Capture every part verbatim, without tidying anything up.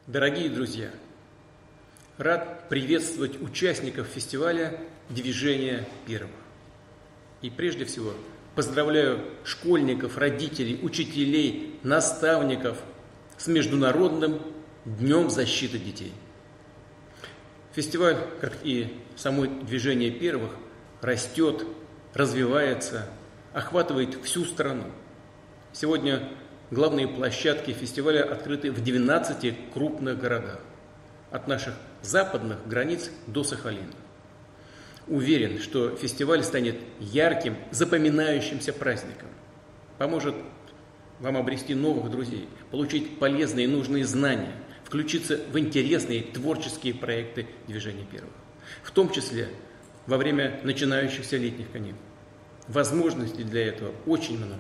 Дорогие друзья, рад приветствовать участников фестиваля «Движение первых». И прежде всего поздравляю школьников, родителей, учителей, наставников с Международным днем защиты детей. Фестиваль, как и само «Движение первых», растет, развивается, охватывает всю страну. Сегодня главные площадки фестиваля открыты в двенадцати крупных городах, от наших западных границ до Сахалина. Уверен, что фестиваль станет ярким, запоминающимся праздником, поможет вам обрести новых друзей, получить полезные и нужные знания, включиться в интересные творческие проекты «Движения первых», в том числе во время начинающихся летних каникул. Возможностей для этого очень много.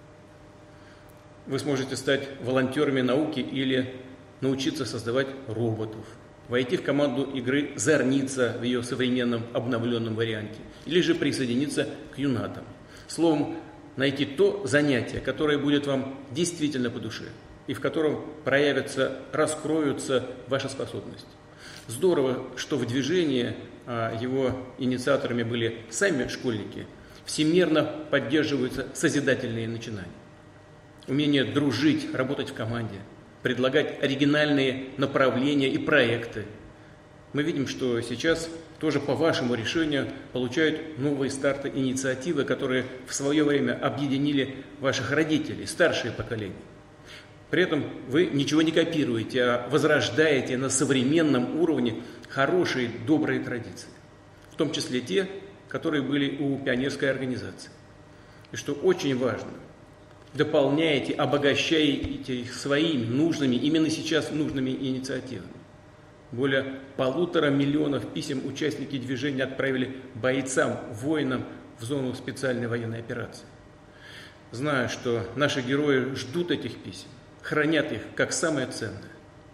Вы сможете стать волонтерами науки или научиться создавать роботов, войти в команду игры «Зорница» в ее современном обновленном варианте, или же присоединиться к юнатам. Словом, найти то занятие, которое будет вам действительно по душе и в котором проявятся, раскроются ваши способности. Здорово, что в движении, а его инициаторами были сами школьники, всемирно поддерживаются созидательные начинания. Умение дружить, работать в команде, предлагать оригинальные направления и проекты. Мы видим, что сейчас тоже по вашему решению получают новые старты инициативы, которые в свое время объединили ваших родителей, старшее поколение. При этом вы ничего не копируете, а возрождаете на современном уровне хорошие, добрые традиции. В том числе те, которые были у пионерской организации. И что очень важно, дополняете, обогащаете их своими нужными, именно сейчас нужными инициативами. Более полутора миллионов писем участники движения отправили бойцам, воинам в зону специальной военной операции. Знаю, что наши герои ждут этих писем, хранят их как самое ценное.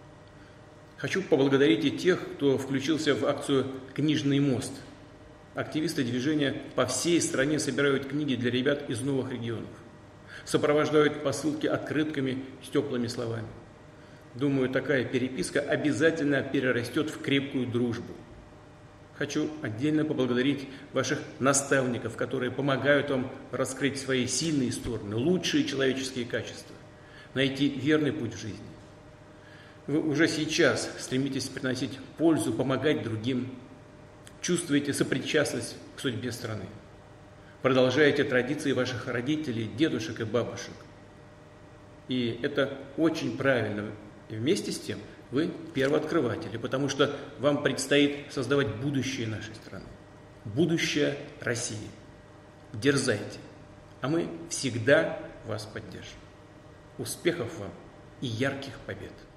Хочу поблагодарить и тех, кто включился в акцию «Книжный мост». Активисты движения по всей стране собирают книги для ребят из новых регионов. Сопровождают посылки открытками с теплыми словами. Думаю, такая переписка обязательно перерастет в крепкую дружбу. Хочу отдельно поблагодарить ваших наставников, которые помогают вам раскрыть свои сильные стороны, лучшие человеческие качества, найти верный путь в жизни. Вы уже сейчас стремитесь приносить пользу, помогать другим, чувствуете сопричастность к судьбе страны. Продолжаете традиции ваших родителей, дедушек и бабушек. И это очень правильно. И вместе с тем вы первооткрыватели, потому что вам предстоит создавать будущее нашей страны. Будущее России. Дерзайте. А мы всегда вас поддержим. Успехов вам и ярких побед!